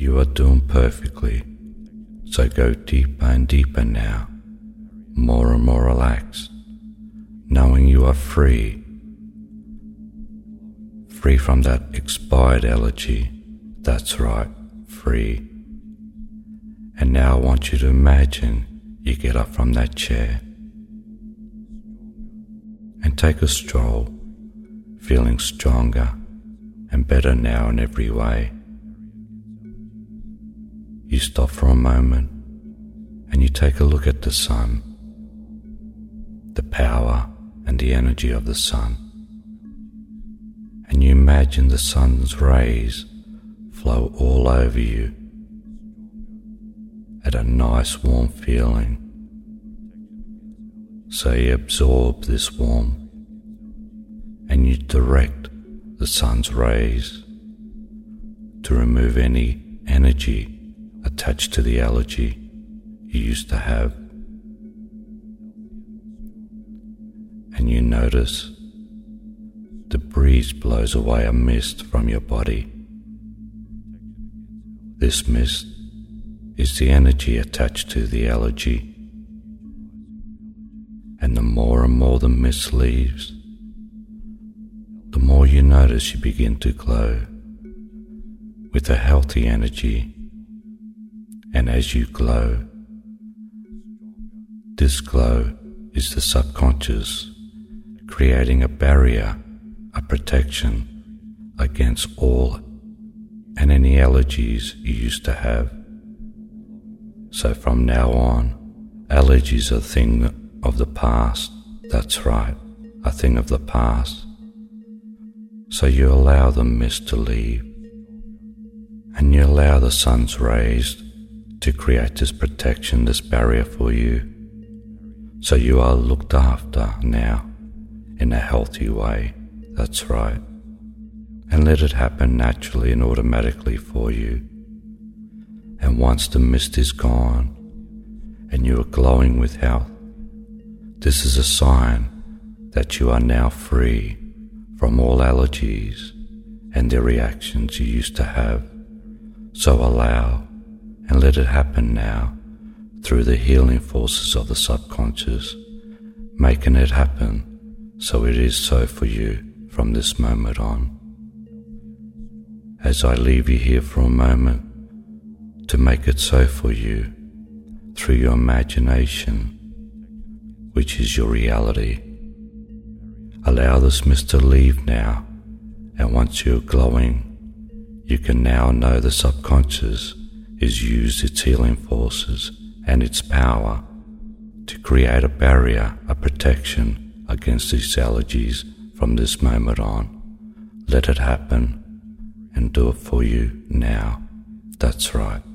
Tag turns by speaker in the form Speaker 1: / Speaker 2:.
Speaker 1: you are doing perfectly. So go deeper and deeper now, more and more relaxed, knowing you are free. Free from that expired energy. That's right, free. And now I want you to imagine you get up from that chair and take a stroll, feeling stronger and better now in every way. You stop for a moment and you take a look at the sun, the power and the energy of the sun. And you imagine the sun's rays flow all over you at a nice warm feeling. So you absorb this warmth and you direct the sun's rays to remove any energy attached to the allergy you used to have. And you notice the breeze blows away a mist from your body. This mist is the energy attached to the allergy. And the more and more the mist leaves, the more you notice you begin to glow with a healthy energy. And as you glow, this glow is the subconscious creating a barrier, a protection against all and any allergies you used to have. So from now on, allergies are a thing of the past. That's right, a thing of the past. So you allow the mist to leave, and you allow the sun's rays to create this protection, this barrier for you. So you are looked after now in a healthy way. That's right. And let it happen naturally and automatically for you. And once the mist is gone and you are glowing with health, this is a sign that you are now free from all allergies and their reactions you used to have. So allow and let it happen now through the healing forces of the subconscious, making it happen so it is so for you from this moment on. As I leave you here for a moment to make it so for you through your imagination, which is your reality. Allow this mist to leave now, and once you're glowing, you can now know the subconscious is used its healing forces and its power to create a barrier, a protection against these allergies from this moment on. Let it happen and do it for you now. That's right.